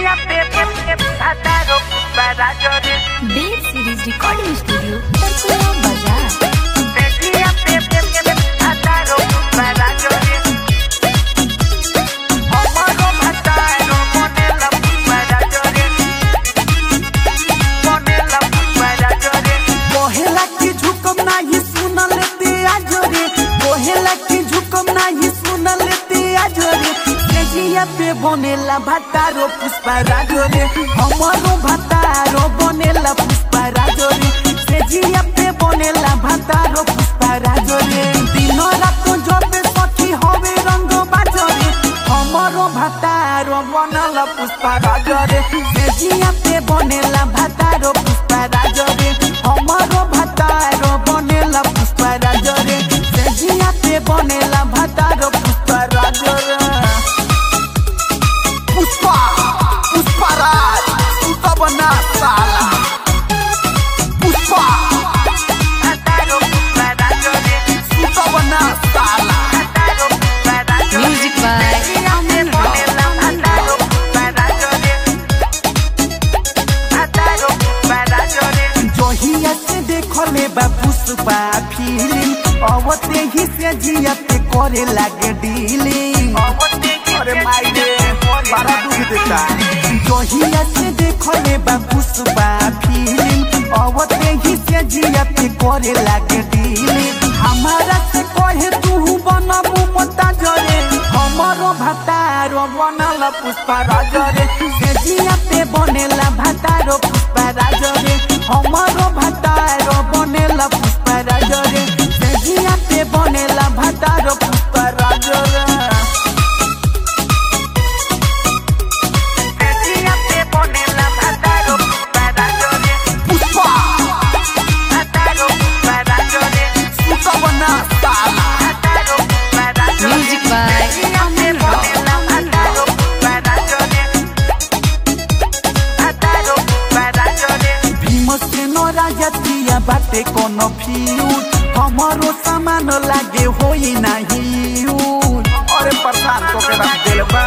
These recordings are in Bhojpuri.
देव series recording studio Parsuram Bazar. कोहेला की झुकम नाही सुन लेते आजोरे, कोहेला की झुकम नाही सुन लेते आजोरे। सेजिया पे बनेला भातारो पुष्पा राजोरे, हमारो भातारो बनेला पुष्पा राजोरे। सेजिया पे बनेला भातारो पुष्पा राजोरे। दिन रात जबे सखी होवे रंग बाजोरे, हमारो भातारो बनेला पुष्पा राजोरे। सेजिया पे बनेला भातारो पुष्पा राजोरे, हमारो भातारो बनेला पुष्पा राजोरे। सेजिया पे बनेला भातारो पुष्पा राजोरे। पुष्पा पुष्पा राज सुता बना साला। पुष्पा भातारो पुष्पा राजोरे, सुता बना साला। म्यूजिक बाय जोहिया से देखले बा पुष्पा फीलिंग, अवते ही से जिया पे करे लागे डीलिंग। अरे माई रे बड़ा दुख देता। जोहिया से देखले बा पुष्पा फीलिंग, अवते ही से जिया पे करे लागे डीलिंग। हमारा से कहे तू बनबू मता जरे, हमारो भातारो बनल पुष्पा राजरे। सेजिया पे बनेला भातारो पुष्पा राजरे, हमारो भातारो बनेला पुष्पा राजरे। सेजिया पे बनेला भातारो पुष्पा राजरे। सेजिया पे बनेला भातारो पुष्पा राजरे। पुष्पा भातारो पुष्पा राजरे, सुता बना साला। म्यूजिक बाय राजतिया बाटे कोनो फ्यूज, हमारो सामान लागे होई नहीं यूज। अरे प्रधान तो के रख देल बा।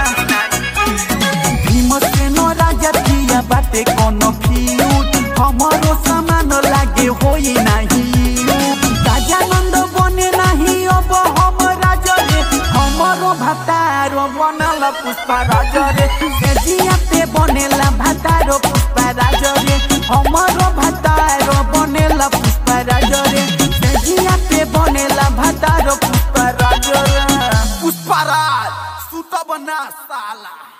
भीमसेनो राजतिया बाटे कोनो फ्यूज, हमारो सामान लागे होई नहीं यूज। राजानंद बने नहीं अब हम राजरे, हमारो भातारो बनल पुष्पा राजरे। सेजिया पे बनेला भातारो पुष्पा राजरे, हमारो भातारो बनेला पुष्पा राजरे। सेजिया पे बनेला भातारो पुष्पा राजरे। पुष्पा राज सुता बना साला।